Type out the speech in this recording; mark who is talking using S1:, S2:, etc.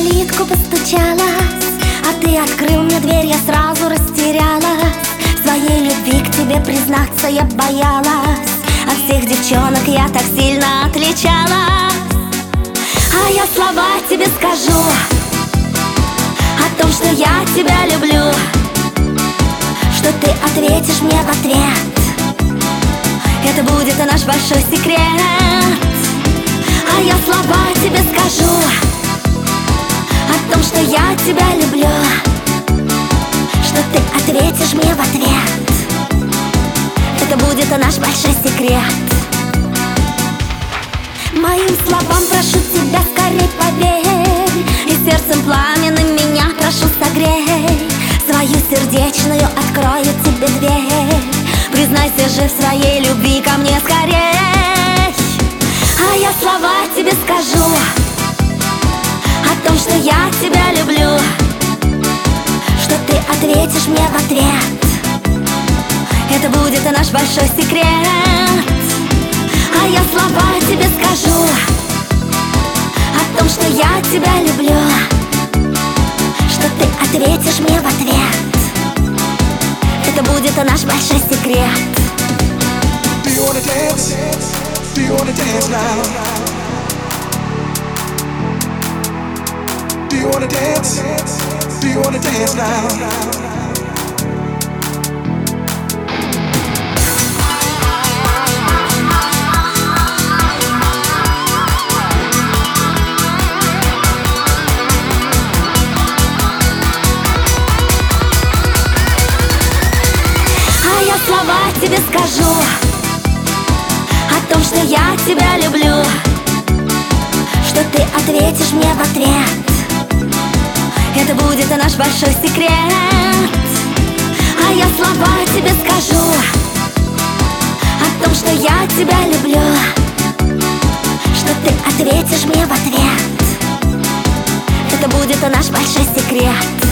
S1: калитку постучалась, а ты открыл мне дверь, я сразу растерялась. В своей любви к тебе признаться я боялась. От всех девчонок я так сильно отличалась. А я слова тебе скажу о том, что я тебя люблю, что ты ответишь мне в ответ. Это будет наш большой секрет. А я слова тебе скажу о том, что я тебя люблю, что ты ответишь мне в ответ. Это будет наш большой секрет. Моим словам прошу тебя, скорей поверь, и сердцем пламенным меня прошу согрей. Свою сердечную открою тебе дверь. Признайся же в своей любви ко мне скорей. А я слова тебе скажу о том, что я тебя люблю, что ты ответишь мне в ответ. Это будет наш большой секрет. А я слова тебе скажу о том, что я тебя люблю, что ты ответишь мне в ответ. Это будет наш большой секрет.
S2: Do you wanna dance? Do you wanna dance now? Do you wanna dance? Do you wanna dance now?
S1: Слова тебе скажу о том, что я тебя люблю, что ты ответишь мне в ответ. Это будет наш большой секрет. А я слова тебе скажу о том, что я тебя люблю, что ты ответишь мне в ответ. Это будет наш большой секрет.